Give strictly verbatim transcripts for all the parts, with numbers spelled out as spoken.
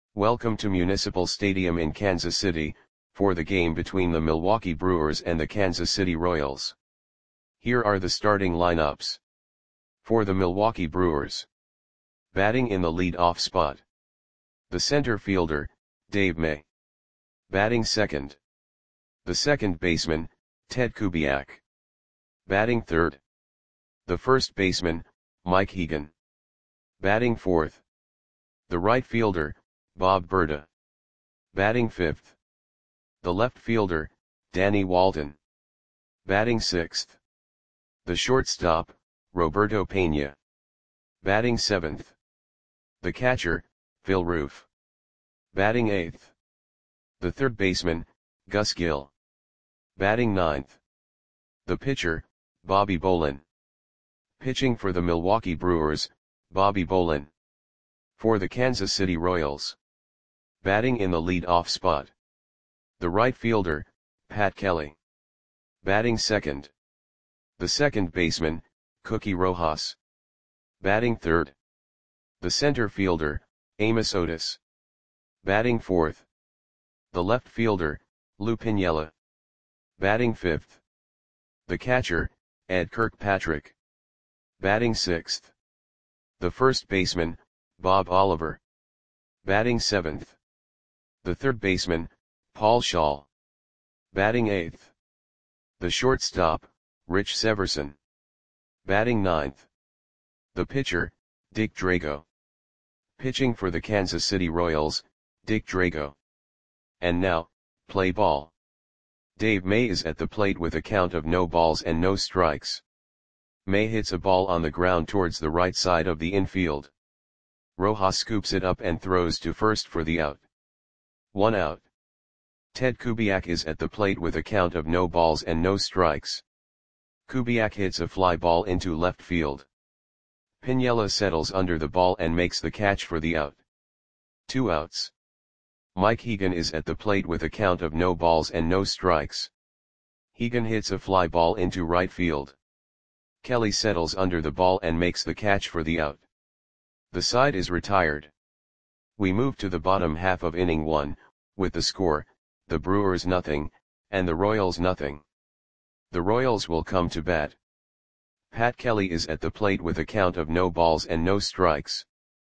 Welcome to Municipal Stadium in Kansas City, for the game between the Milwaukee Brewers and the Kansas City Royals. Here are the starting lineups. For the Milwaukee Brewers. Batting in the lead-off spot. The center fielder, Dave May. Batting second. The second baseman, Ted Kubiak. Batting third. The first baseman, Mike Hegan. Batting fourth. The right fielder, Bob Burda. Batting fifth. The left fielder, Danny Walton. Batting sixth. The shortstop, Roberto Pena. Batting seventh. The catcher, Phil Roof. Batting eighth. The third baseman, Gus Gill. Batting ninth. The pitcher, Bobby Bolin. Pitching for the Milwaukee Brewers, Bobby Bolin. For the Kansas City Royals. Batting in the lead-off spot. The right fielder, Pat Kelly. Batting second. The second baseman, Cookie Rojas. Batting third. The center fielder, Amos Otis. Batting fourth. The left fielder, Lou Piniella. Batting fifth. The catcher, Ed Kirkpatrick. Batting sixth. The first baseman, Bob Oliver. Batting seventh. The third baseman, Paul Schall. Batting eighth. The shortstop, Rich Severson. Batting ninth. The pitcher, Dick Drago. Pitching for the Kansas City Royals, Dick Drago. And now, play ball. Dave May is at the plate with a count of no balls and no strikes. May hits a ball on the ground towards the right side of the infield. Rojas scoops it up and throws to first for the out. One out. Ted Kubiak is at the plate with a count of no balls and no strikes. Kubiak hits a fly ball into left field. Piniella settles under the ball and makes the catch for the out. Two outs. Mike Hegan is at the plate with a count of no balls and no strikes. Hegan hits a fly ball into right field. Kelly settles under the ball and makes the catch for the out. The side is retired. We move to the bottom half of inning one, with the score, the Brewers nothing, and the Royals nothing. The Royals will come to bat. Pat Kelly is at the plate with a count of no balls and no strikes.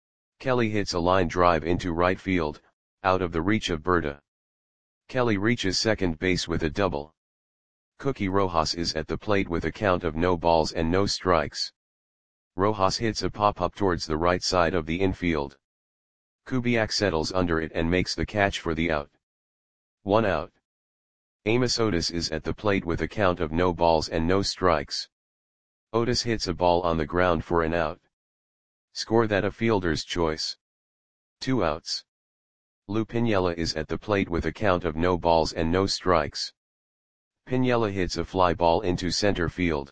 Kelly hits a line drive into right field, out of the reach of Burda. Kelly reaches second base with a double. Cookie Rojas is at the plate with a count of no balls and no strikes. Rojas hits a pop-up towards the right side of the infield. Kubiak settles under it and makes the catch for the out. One out. Amos Otis is at the plate with a count of no balls and no strikes. Otis hits a ball on the ground for an out. Score that a fielder's choice. Two outs. Lou Piniella is at the plate with a count of no balls and no strikes. Piniella hits a fly ball into center field.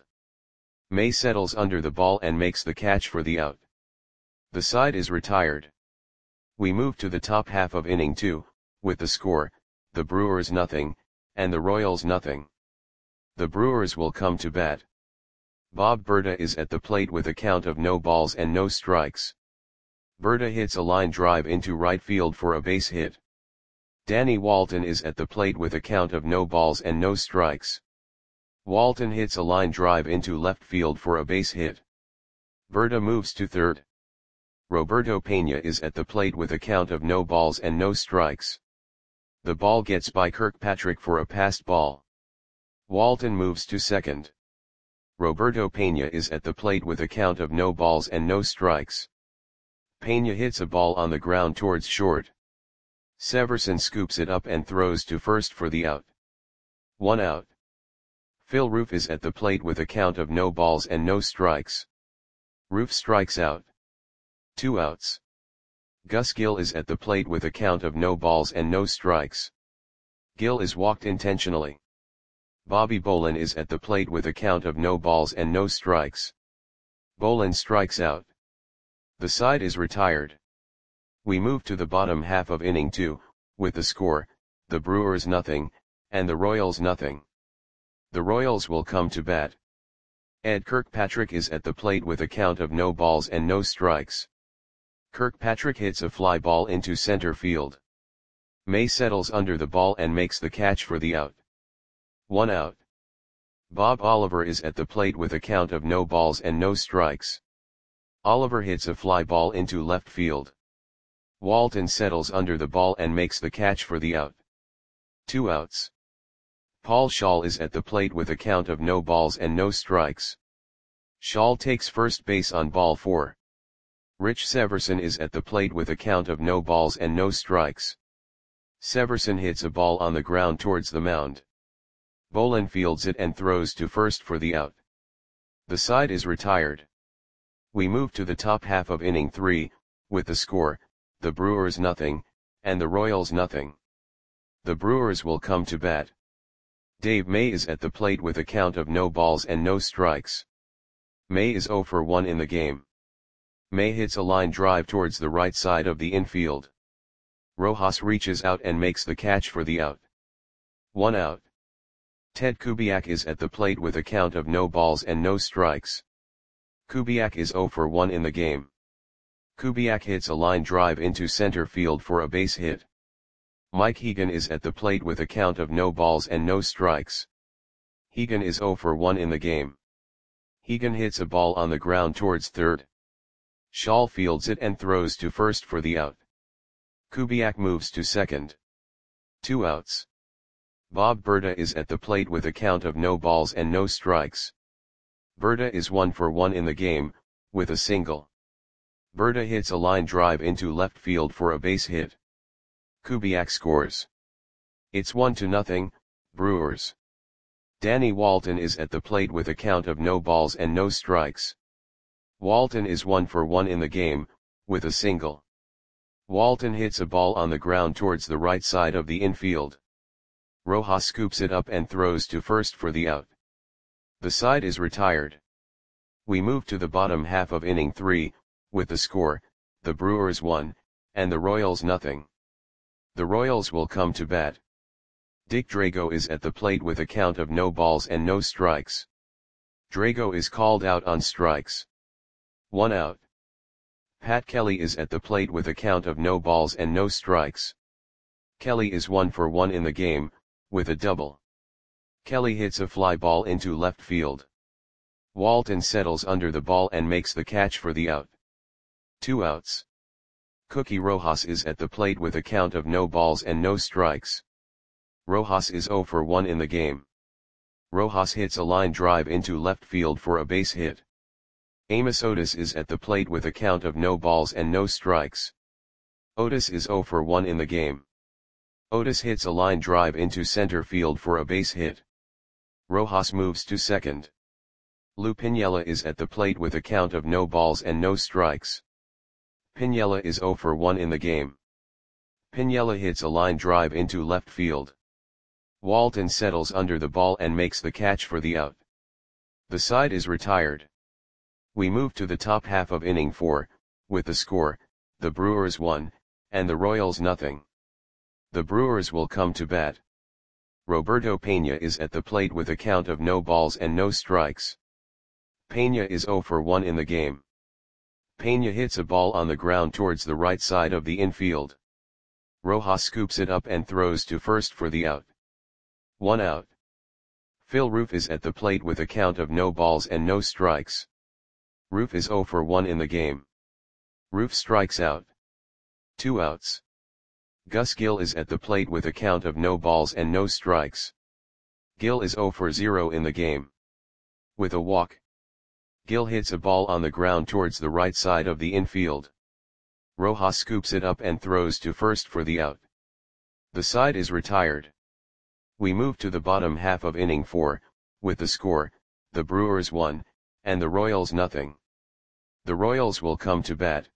May settles under the ball and makes the catch for the out. The side is retired. We move to the top half of inning two, with the score, the Brewers nothing, and the Royals nothing. The Brewers will come to bat. Bob Burda is at the plate with a count of no balls and no strikes. Burda hits a line drive into right field for a base hit. Danny Walton is at the plate with a count of no balls and no strikes. Walton hits a line drive into left field for a base hit. Burda moves to third. Roberto Pena is at the plate with a count of no balls and no strikes. The ball gets by Kirkpatrick for a passed ball. Walton moves to second. Roberto Pena is at the plate with a count of no balls and no strikes. Pena hits a ball on the ground towards short. Severson scoops it up and throws to first for the out. One out. Phil Roof is at the plate with a count of no balls and no strikes. Roof strikes out. Two outs. Gus Gill is at the plate with a count of no balls and no strikes. Gill is walked intentionally. Bobby Bolin is at the plate with a count of no balls and no strikes. Bolin strikes out. The side is retired. We move to the bottom half of inning two, with the score, the Brewers nothing, and the Royals nothing. The Royals will come to bat. Ed Kirkpatrick is at the plate with a count of no balls and no strikes. Kirkpatrick hits a fly ball into center field. May settles under the ball and makes the catch for the out. One out. Bob Oliver is at the plate with a count of no balls and no strikes. Oliver hits a fly ball into left field. Walton settles under the ball and makes the catch for the out. Two outs. Paul Shaw is at the plate with a count of no balls and no strikes. Shaw takes first base on ball four. Rich Severson is at the plate with a count of no balls and no strikes. Severson hits a ball on the ground towards the mound. Bolin fields it and throws to first for the out. The side is retired. We move to the top half of inning three, with the score, the Brewers nothing, and the Royals nothing. The Brewers will come to bat. Dave May is at the plate with a count of no balls and no strikes. May is oh for one in the game. May hits a line drive towards the right side of the infield. Rojas reaches out and makes the catch for the out. One out. Ted Kubiak is at the plate with a count of no balls and no strikes. Kubiak is oh for one in the game. Kubiak hits a line drive into center field for a base hit. Mike Hegan is at the plate with a count of no balls and no strikes. Hegan is oh for one in the game. Hegan hits a ball on the ground towards third. Shaw fields it and throws to first for the out. Kubiak moves to second. Two outs. Bob Berta is at the plate with a count of no balls and no strikes. Berta is one for one in the game, with a single. Berta hits a line drive into left field for a base hit. Kubiak scores. It's one to nothing, Brewers. Danny Walton is at the plate with a count of no balls and no strikes. Walton is one for one in the game, with a single. Walton hits a ball on the ground towards the right side of the infield. Rojas scoops it up and throws to first for the out. The side is retired. We move to the bottom half of inning three, with the score, the Brewers one, and the Royals nothing. The Royals will come to bat. Dick Drago is at the plate with a count of no balls and no strikes. Drago is called out on strikes. One out. Pat Kelly is at the plate with a count of no balls and no strikes. Kelly is one for one in the game, with a double. Kelly hits a fly ball into left field. Walton settles under the ball and makes the catch for the out. Two outs. Cookie Rojas is at the plate with a count of no balls and no strikes. Rojas is oh for one in the game. Rojas hits a line drive into left field for a base hit. Amos Otis is at the plate with a count of no balls and no strikes. Otis is oh for one in the game. Otis hits a line drive into center field for a base hit. Rojas moves to second. Lou Piniella is at the plate with a count of no balls and no strikes. Piniella is oh for one in the game. Piniella hits a line drive into left field. Walton settles under the ball and makes the catch for the out. The side is retired. We move to the top half of inning four, with the score, the Brewers one, and the Royals nothing. The Brewers will come to bat. Roberto Pena is at the plate with a count of no balls and no strikes. Pena is oh for one in the game. Pena hits a ball on the ground towards the right side of the infield. Rojas scoops it up and throws to first for the out. One out. Phil Roof is at the plate with a count of no balls and no strikes. Roof is oh for one in the game. Roof strikes out. Two outs. Gus Gill is at the plate with a count of no balls and no strikes. Gill is oh for zero in the game. With a walk. Gill hits a ball on the ground towards the right side of the infield. Rojas scoops it up and throws to first for the out. The side is retired. We move to the bottom half of inning four, with the score, the Brewers one, and the Royals nothing. The Royals will come to bat.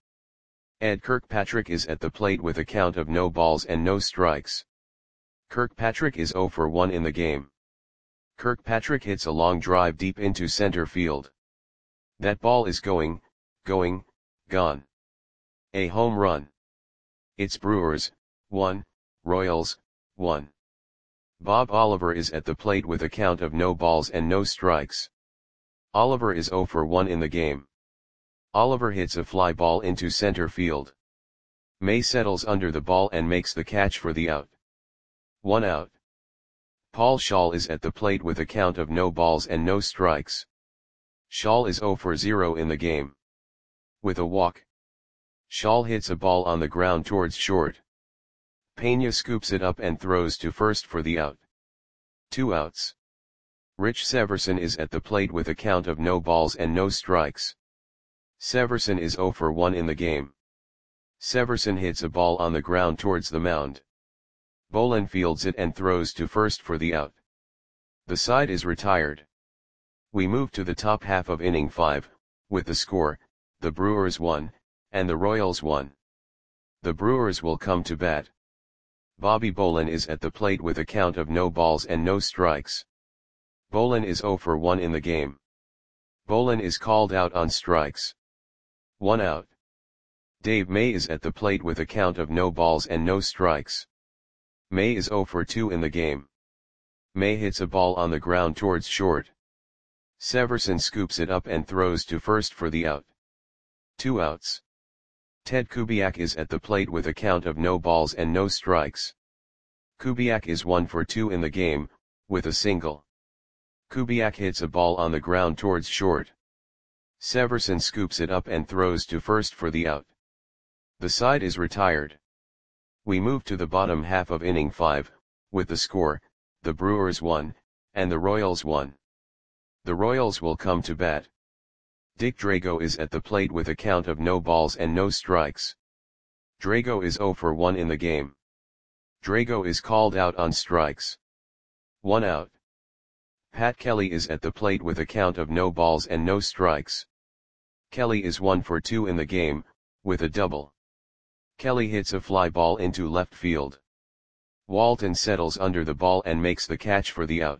Ed Kirkpatrick is at the plate with a count of no balls and no strikes. Kirkpatrick is oh for one in the game. Kirkpatrick hits a long drive deep into center field. That ball is going, going, gone. A home run. It's Brewers, one, Royals, one. Bob Oliver is at the plate with a count of no balls and no strikes. Oliver is oh for one in the game. Oliver hits a fly ball into center field. May settles under the ball and makes the catch for the out. One out. Paul Shaw is at the plate with a count of no balls and no strikes. Shaw is zero for zero in the game. With a walk, Shaw hits a ball on the ground towards short. Pena scoops it up and throws to first for the out. Two outs. Rich Severson is at the plate with a count of no balls and no strikes. Severson is zero for one in the game. Severson hits a ball on the ground towards the mound. Bolin fields it and throws to first for the out. The side is retired. We move to the top half of inning five, with the score, the Brewers won, and the Royals won. The Brewers will come to bat. Bobby Bolin is at the plate with a count of no balls and no strikes. Bolin is zero for one in the game. Bolin is called out on strikes. One out. Dave May is at the plate with a count of no balls and no strikes. May is zero for two in the game. May hits a ball on the ground towards short. Severson scoops it up and throws to first for the out. Two outs. Ted Kubiak is at the plate with a count of no balls and no strikes. Kubiak is one for two in the game, with a single. Kubiak hits a ball on the ground towards short. Severson scoops it up and throws to first for the out. The side is retired. We move to the bottom half of inning five, with the score, the Brewers won, and the Royals won. The Royals will come to bat. Dick Drago is at the plate with a count of no balls and no strikes. Drago is zero for one in the game. Drago is called out on strikes. One out. Pat Kelly is at the plate with a count of no balls and no strikes. Kelly is one for two in the game, with a double. Kelly hits a fly ball into left field. Walton settles under the ball and makes the catch for the out.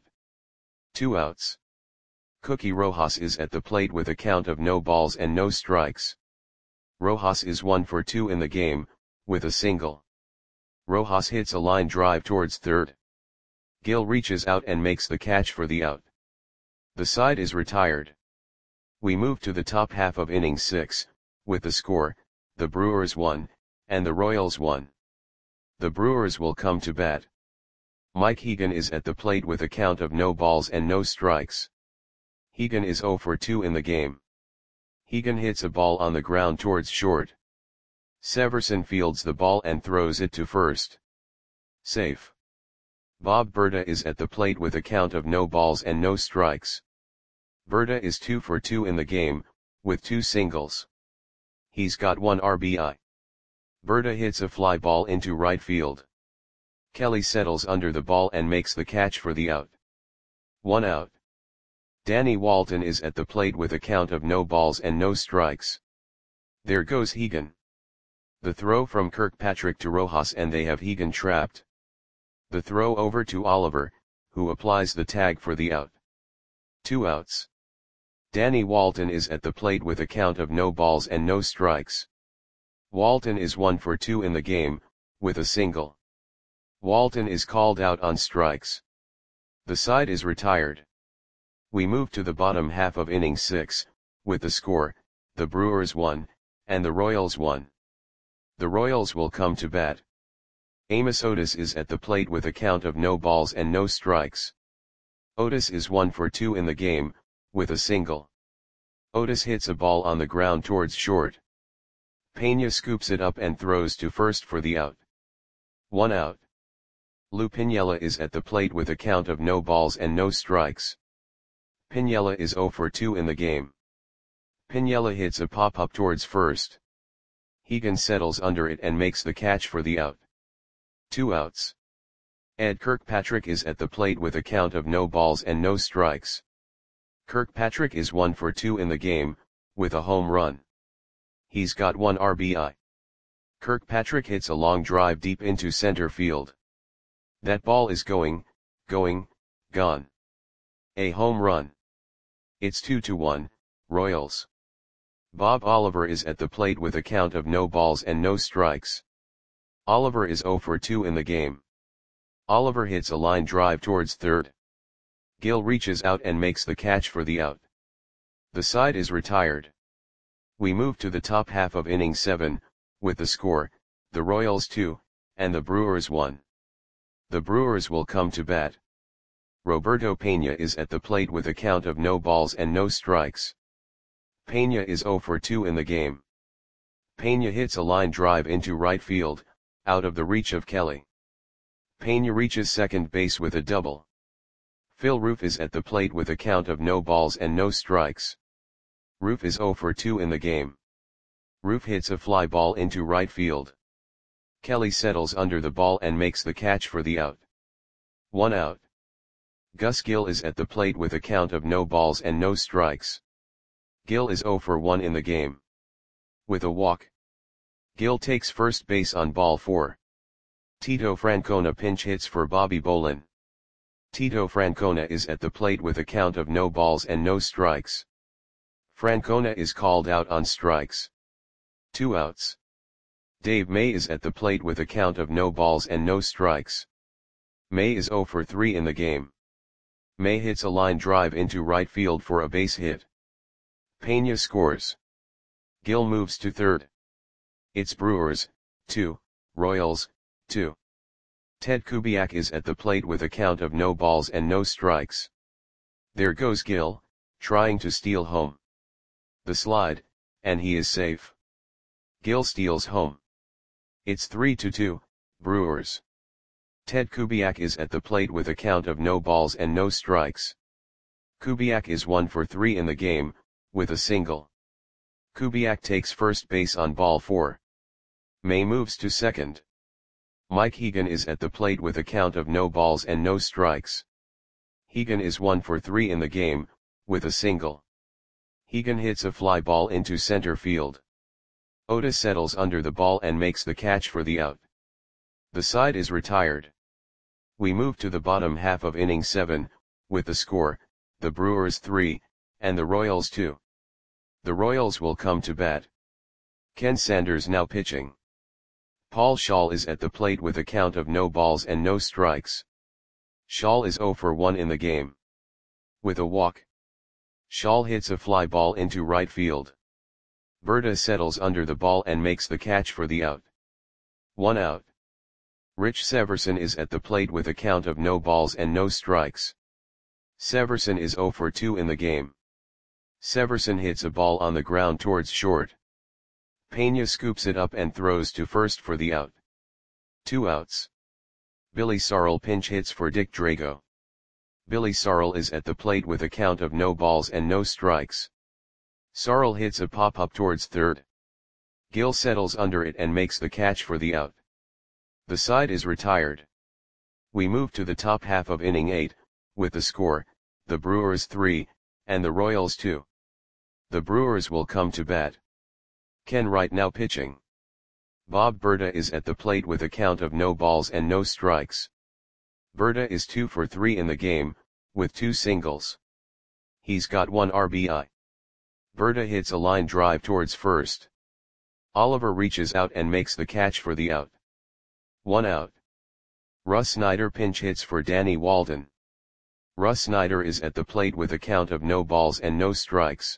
Two outs. Cookie Rojas is at the plate with a count of no balls and no strikes. Rojas is one for two in the game, with a single. Rojas hits a line drive towards third. Gil reaches out and makes the catch for the out. The side is retired. We move to the top half of inning six, with the score, the Brewers won, and the Royals won. The Brewers will come to bat. Mike Hegan is at the plate with a count of no balls and no strikes. Hegan is zero for two in the game. Hegan hits a ball on the ground towards short. Severson fields the ball and throws it to first. Safe. Bob Berta is at the plate with a count of no balls and no strikes. Berta is two for two in the game, with two singles. He's got one R B I. Berta hits a fly ball into right field. Kelly settles under the ball and makes the catch for the out. One out. Danny Walton is at the plate with a count of no balls and no strikes. There goes Hegan. The throw from Kirkpatrick to Rojas and they have Hegan trapped. The throw over to Oliver, who applies the tag for the out. Two outs. Danny Walton is at the plate with a count of no balls and no strikes. Walton is one for two in the game, with a single. Walton is called out on strikes. The side is retired. We move to the bottom half of inning six, with the score, the Brewers won, and the Royals won. The Royals will come to bat. Amos Otis is at the plate with a count of no balls and no strikes. Otis is one for two in the game, with a single. Otis hits a ball on the ground towards short. Pena scoops it up and throws to first for the out. One out. Lou Piniella is at the plate with a count of no balls and no strikes. Piniella is zero for two in the game. Piniella hits a pop-up towards first. Hegan settles under it and makes the catch for the out. Two outs. Ed Kirkpatrick is at the plate with a count of no balls and no strikes. Kirkpatrick is one for two in the game, with a home run. He's got one R B I. Kirkpatrick hits a long drive deep into center field. That ball is going, going, gone. A home run. It's two to one, Royals. Bob Oliver is at the plate with a count of no balls and no strikes. Oliver is zero for two in the game. Oliver hits a line drive towards third. Gil reaches out and makes the catch for the out. The side is retired. We move to the top half of inning seven, with the score, the Royals two, and the Brewers one. The Brewers will come to bat. Roberto Pena is at the plate with a count of no balls and no strikes. Pena is oh for two in the game. Pena hits a line drive into right field, out of the reach of Kelly. Pena reaches second base with a double. Phil Roof is at the plate with a count of no balls and no strikes. Roof is oh for two in the game. Roof hits a fly ball into right field. Kelly settles under the ball and makes the catch for the out. One out. Gus Gill is at the plate with a count of no balls and no strikes. Gill is oh for one in the game. With a walk. Gill takes first base on ball four. Tito Francona pinch hits for Bobby Bolin. Tito Francona is at the plate with a count of no balls and no strikes. Francona is called out on strikes. Two outs. Dave May is at the plate with a count of no balls and no strikes. May is oh for three in the game. May hits a line drive into right field for a base hit. Pena scores. Gill moves to third. It's Brewers, two, Royals, two. Ted Kubiak is at the plate with a count of no balls and no strikes. There goes Gill, trying to steal home. The slide, and he is safe. Gill steals home. It's three to two, Brewers. Ted Kubiak is at the plate with a count of no balls and no strikes. Kubiak is one for three in the game, with a single. Kubiak takes first base on ball four. May moves to second. Mike Hegan is at the plate with a count of no balls and no strikes. Hegan is one for three in the game, with a single. Hegan hits a fly ball into center field. Oda settles under the ball and makes the catch for the out. The side is retired. We move to the bottom half of inning seven, with the score, the Brewers three, and the Royals two. The Royals will come to bat. Ken Sanders now pitching. Paul Shaw is at the plate with a count of no balls and no strikes. Shaw is oh for one in the game. With a walk. Shaw hits a fly ball into right field. Berta settles under the ball and makes the catch for the out. One out. Rich Severson is at the plate with a count of no balls and no strikes. Severson is oh for two in the game. Severson hits a ball on the ground towards short. Pena scoops it up and throws to first for the out. Two outs. Billy Sarl pinch hits for Dick Drago. Billy Sarl is at the plate with a count of no balls and no strikes. Sarl hits a pop-up towards third. Gill settles under it and makes the catch for the out. The side is retired. We move to the top half of inning eight, with the score, the Brewers three, and the Royals two. The Brewers will come to bat. Ken Wright now pitching. Bob Berta is at the plate with a count of no balls and no strikes. Berta is two for three in the game, with two singles. He's got one R B I. Berta hits a line drive towards first. Oliver reaches out and makes the catch for the out. One out. Russ Snyder pinch hits for Danny Walden. Russ Snyder is at the plate with a count of no balls and no strikes.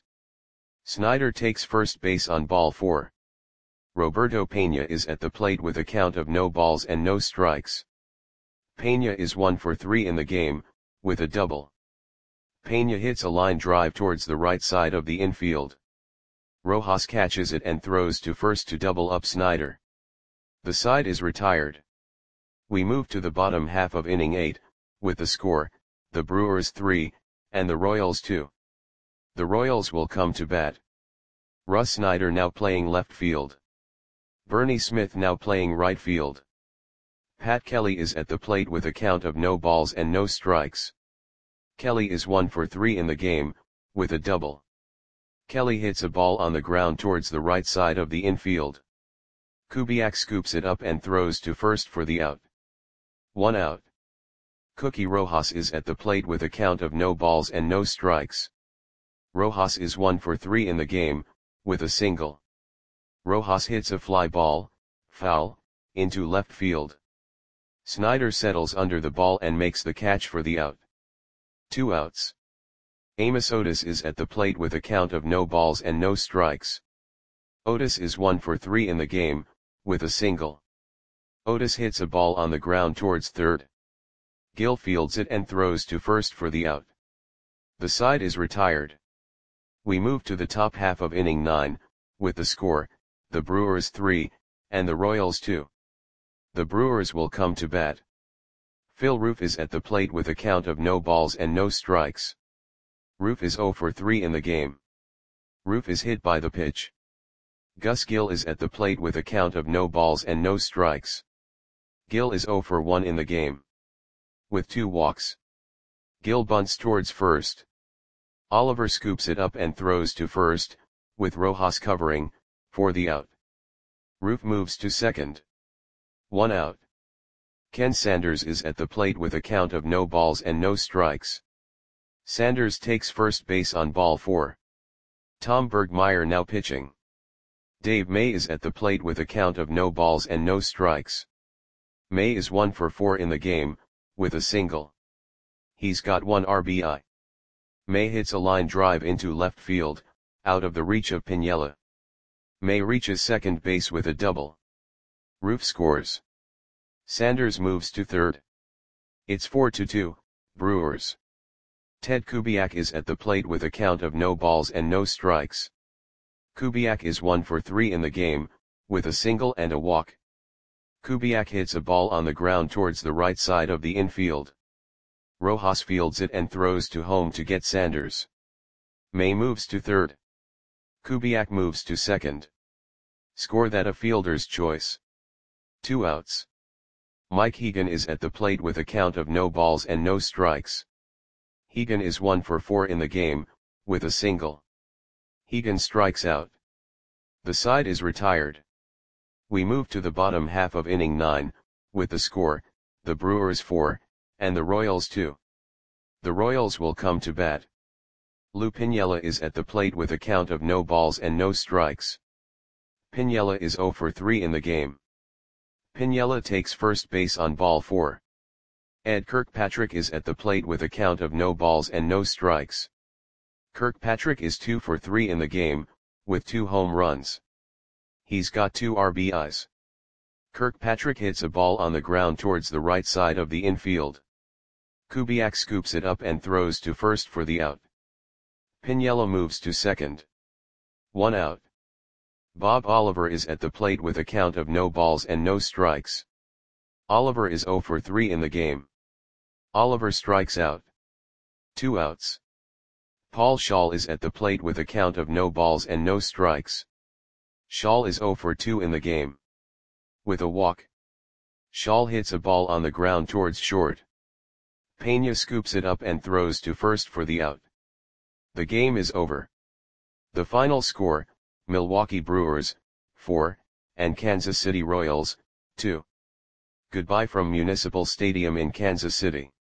Snyder takes first base on ball four. Roberto Pena is at the plate with a count of no balls and no strikes. Pena is one for three in the game, with a double. Pena hits a line drive towards the right side of the infield. Rojas catches it and throws to first to double up Snyder. The side is retired. We move to the bottom half of inning eight, with the score, the Brewers three, and the Royals two. The Royals will come to bat. Russ Snyder now playing left field. Bernie Smith now playing right field. Pat Kelly is at the plate with a count of no balls and no strikes. Kelly is one for three in the game, with a double. Kelly hits a ball on the ground towards the right side of the infield. Kubiak scoops it up and throws to first for the out. One out. Cookie Rojas is at the plate with a count of no balls and no strikes. Rojas is one for three in the game, with a single. Rojas hits a fly ball, foul, into left field. Snyder settles under the ball and makes the catch for the out. Two outs. Amos Otis is at the plate with a count of no balls and no strikes. Otis is one for three in the game, with a single. Otis hits a ball on the ground towards third. Gil fields it and throws to first for the out. The side is retired. We move to the top half of inning nine, with the score, the Brewers three, and the Royals two. The Brewers will come to bat. Phil Roof is at the plate with a count of no balls and no strikes. Roof is zero for three in the game. Roof is hit by the pitch. Gus Gil is at the plate with a count of no balls and no strikes. Gil is zero for one in the game. With two walks. Gil bunts towards first. Oliver scoops it up and throws to first, with Rojas covering, for the out. Roof moves to second. One out. Ken Sanders is at the plate with a count of no balls and no strikes. Sanders takes first base on ball four. Tom Bergmeyer now pitching. Dave May is at the plate with a count of no balls and no strikes. May is one for four in the game, with a single. He's got one R B I. May hits a line drive into left field, out of the reach of Piniella. May reaches second base with a double. Roof scores. Sanders moves to third. It's four to two, Brewers. Ted Kubiak is at the plate with a count of no balls and no strikes. Kubiak is one for three in the game, with a single and a walk. Kubiak hits a ball on the ground towards the right side of the infield. Rojas fields it and throws to home to get Sanders. May moves to third. Kubiak moves to second. Score that a fielder's choice. Two outs. Mike Hegan is at the plate with a count of no balls and no strikes. Hegan is one for four in the game, with a single. Hegan strikes out. The side is retired. We move to the bottom half of inning nine, with the score, the Brewers four, and the Royals two. The Royals will come to bat. Lou Piniella is at the plate with a count of no balls and no strikes. Piniella is zero for three in the game. Piniella takes first base on ball four. Ed Kirkpatrick is at the plate with a count of no balls and no strikes. Kirkpatrick is two for three in the game, with two home runs. He's got two R B Is. Kirkpatrick hits a ball on the ground towards the right side of the infield. Kubiak scoops it up and throws to first for the out. Piniella moves to second. One out. Bob Oliver is at the plate with a count of no balls and no strikes. Oliver is zero for three in the game. Oliver strikes out. Two outs. Paul Schall is at the plate with a count of no balls and no strikes. Schall is zero for two in the game. With a walk. Schall hits a ball on the ground towards short. Pena scoops it up and throws to first for the out. The game is over. The final score, Milwaukee Brewers, four, and Kansas City Royals, two. Goodbye from Municipal Stadium in Kansas City.